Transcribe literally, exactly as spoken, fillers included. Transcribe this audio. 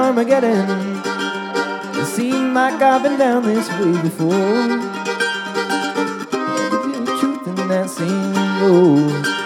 Armageddon. It seemed like I've been down this way before. The truth in that scene, oh.